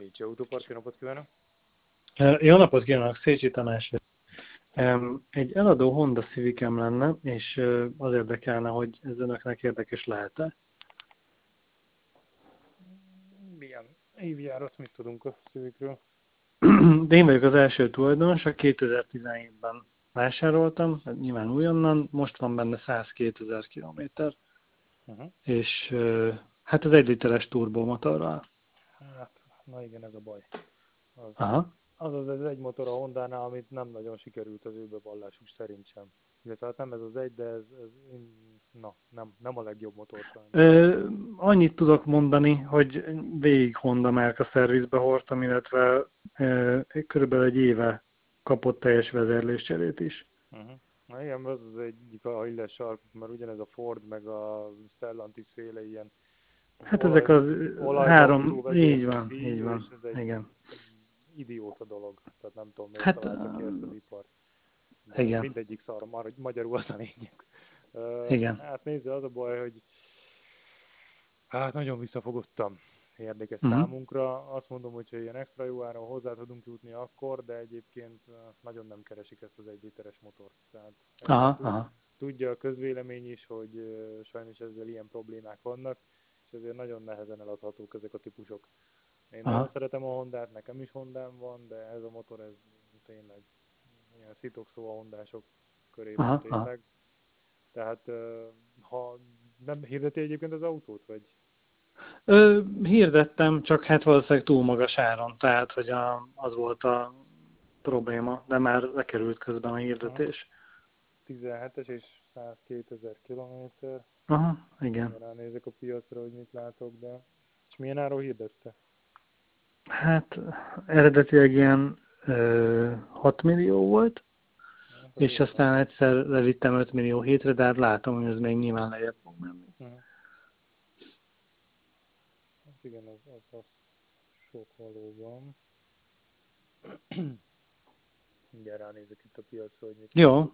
Bécsi Autópark, jó napot kívánok! Jó napot kívánok, Szécsi Tamás. Egy eladó Honda Civicem lenne, és az érdekelne, hogy ez önöknek érdekes lehet-e. Milyen évjárat, mit tudunk a szívükről? De én vagyok az első tulajdonos, a 2017-ben vásároltam, hát nyilván újonnan, most van benne 102 000 kilométer, Uh-huh. és hát az 1 literes turbomotorral. Hát, na igen, ez a baj. Az, Aha. az egy motor a Hondánál, amit nem nagyon sikerült az ő bevallásuk szerint sem. Illetve hát nem ez az egy, de nem a legjobb motor sajnos. Annyit tudok mondani, hogy végig Honda márka szervizbe hordtam, illetve körülbelül egy éve kapott teljes vezérléscserét is. Uh-huh. Na igen, az egyik a illes sarkuk, mert ugyanez a Ford meg a Stellantis féle ilyen Hát ezek az olajba futó három, így van, így vezérlésdíj, és van, ez egy igen. idióta dolog. Tehát nem tudom, miért Hát találta ki ezt az ipar. De igen, mindegyik szar, magyarul az a lényeg. igen. Hát nézze, az a baj, hogy hát nagyon visszafogottam. Érdekes Uh-huh. számunkra. Azt mondom, hogy ha ilyen extra jó áron hozzá tudunk jutni akkor, de egyébként nagyon nem keresik ezt az 1 literes motort. Tehát Aha, aha, tudja a közvélemény is, hogy sajnos ezzel ilyen problémák vannak, és ezért nagyon nehezen eladhatók ezek a típusok. Én nagyon aha, szeretem a Hondát, nekem is Hondám van, de ez a motor, ez tényleg ilyen szitokszó a hondások körében aha, aha. tényleg. Tehát ha nem hirdeti egyébként az autót, vagy? Hirdettem, csak hát valószínűleg túl magas áron, tehát hogy az volt a probléma, de már lekerült közben a Aha. hirdetés. 17-es és 102 000 kilométer. Aha, igen. Ránézek a piacra, hogy mit látok, de... És milyen áron hirdette? Hát eredetileg ilyen 6 millió volt, Hát az és jó van. aztán egyszer levittem 5 millió hétre, de hát látom, hogy ez még nyilván lejjebb fog menni. Uh-huh. Hát igen, az sok valóban. Mindjárt ránézek itt a piacra, hogy mit Jó. látok.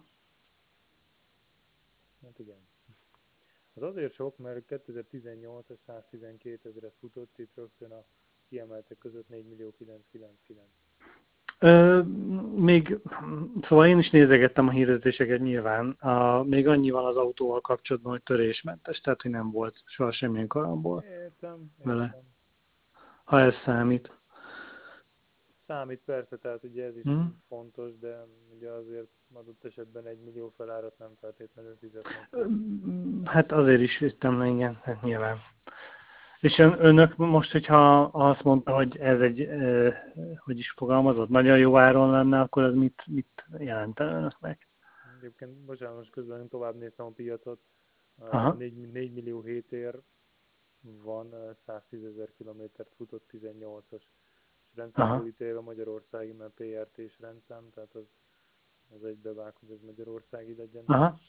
Hát igen. Az azért sok, mert 2018-as 112 000-et futott, itt rögtön a kiemeltek között 4.999. Ö, még, szóval én is nézegettem a hirdetéseket nyilván. Még annyi van az autóval kapcsolatban, hogy törésmentes, tehát hogy nem volt soha semmilyen karambol Értem, vele, értem. ha ez számít. Számít persze, tehát ugye ez is Hm? fontos, de ugye azért adott esetben 1 millió felárat nem feltétlenül fizetnek. Hát azért is vittem le, igen, hát nyilván. És önök most, hogyha azt mondta, hogy ez egy, hogy is fogalmazott, nagyon jó áron lenne, akkor ez mit jelentene önöknek? Egyébként, bocsánat, most közben tovább néztem a piacot, Aha, 4 millió 7 ér van, 110 000 kilométert futott 18-as. És rendszámból aha, ítélve Magyarországi, mert PRT-s rendszám, tehát az egybevág, hogy ez Magyarországi legyen. aha,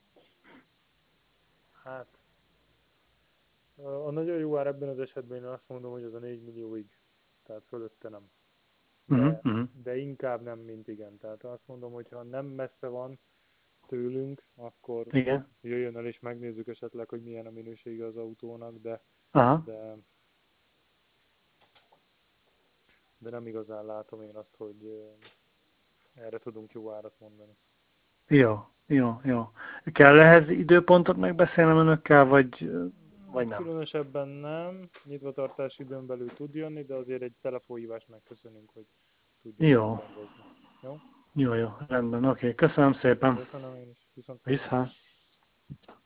Hát, a nagyon jó ár ebben az esetben én azt mondom, hogy az a 4 millióig, tehát fölötte nem. uh-huh, De, uh-huh. de inkább nem, mint igen. Tehát azt mondom, hogy ha nem messze van tőlünk, akkor Igen, jöjjön el és megnézzük esetleg, hogy milyen a minősége az autónak, aha, de, de nem igazán látom én azt, hogy erre tudunk jó árat mondani. jó, jó, jó. Kell ehhez időpontot megbeszélnem önökkel, vagy nem? Különösebben nem, nyitvatartási időn belül tud jönni, de azért egy telefonhívást megköszönünk, hogy tudjuk Jó, megszervezni. Jó? jó, jó, rendben, oké, köszönöm szépen. Köszönöm én is. Viszont hallásra. Viszont.